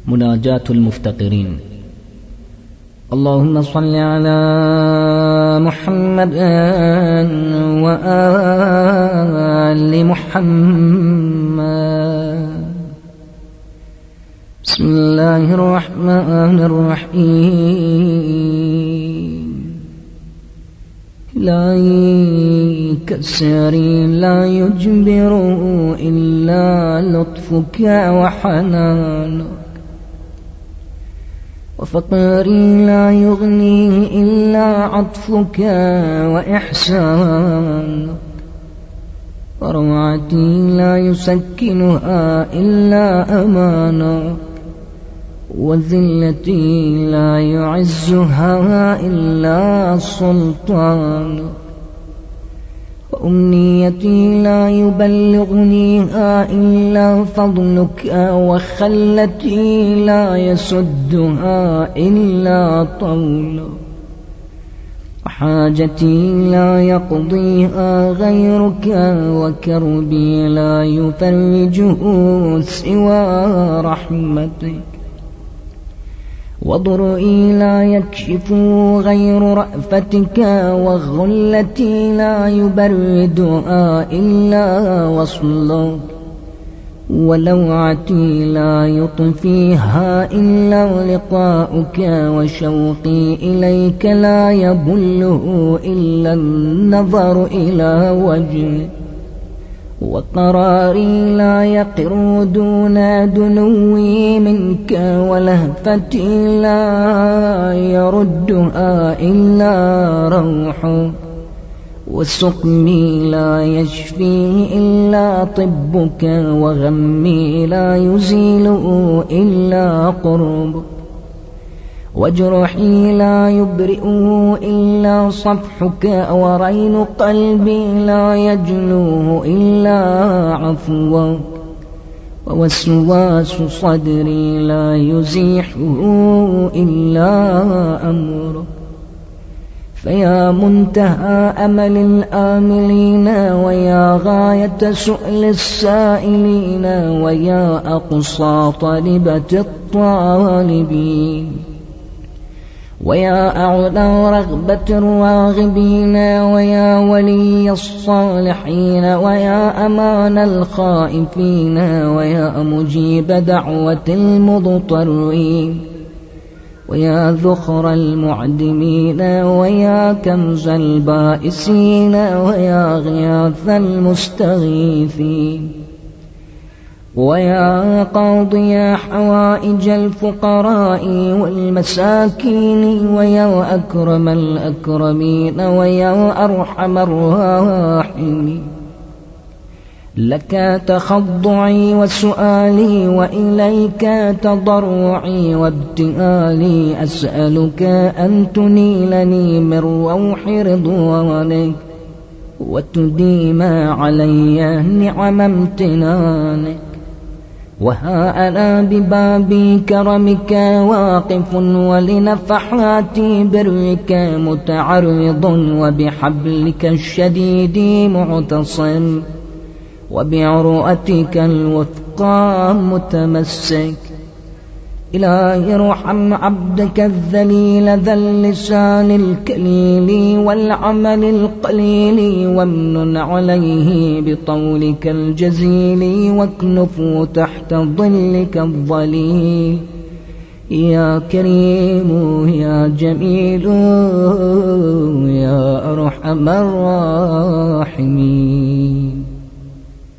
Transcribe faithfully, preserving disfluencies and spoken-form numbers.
مناجاة المفتقرين. اللهم صل على محمد وآل محمد. بسم الله الرحمن الرحيم. إلهي كسري لا يجبر إلا لطفك وحنانك، وفقري لا يغنيه إلا عطفك وإحسانك، وروعتي لا يسكنها إلا أمانك، وذلتي لا يعزها إلا سلطانك، وأمنيتي لا يبلغنيها إلا فضلك، وخلتي لا يسدها إلا طولك، وحاجتي لا يقضيها غيرك، وكربي لا يفرجه سوى رحمتك، وضرئي لا يكشف غير رأفتك، وغلتي لا يبردها إلا وصلك، ولوعتي لا يطفيها إلا لقاؤك، وشوقي إليك لا يبله إلا النظر إلى وجهك، وقراري لا يقر دون دنوي منك، ولهفتي لا يردها إلا روحك، وسقمي لا يشفيه إلا طبك، وغمي لا يزيله إلا قربك، وجرحي لا يبرئه إلا صفحك، ورين قلبي لا يجلوه إلا عفوك، ووسواس صدري لا يزيحه إلا أمرك. فيا منتهى أمل الآملين، ويا غاية سؤل السائلين، ويا أقصى طلبة الطالبين، ويا أعلى رغبة الراغبين، ويا ولي الصالحين، ويا أمان الخائفين، ويا مجيب دعوة المضطرين، ويا ذخر المعدمين، ويا كنز البائسين، ويا غياث المستغيثين، ويا قاضي حوائج الفقراء والمساكين، ويا أكرم الأكرمين، ويا أرحم الراحمين. لك تخضعي وسؤالي، وإليك تضرعي وابتهالي، أسألك أن تنيلني من روح رضوانك، وتديم علي نعم امتنانك. وها أنا بباب كرمك واقف، ولنفحات برك متعرض، وبحبلك الشديد معتصم، وبعروتك الوثقى متمسك. إلهي ارحم عبدك الذليل ذا اللسان الكليل والعمل القليل، وامنن عليه بطولك الجزيل، واكنفه تحت ظلك الظليل. يا كريم يا جميل يا أرحم الراحمين.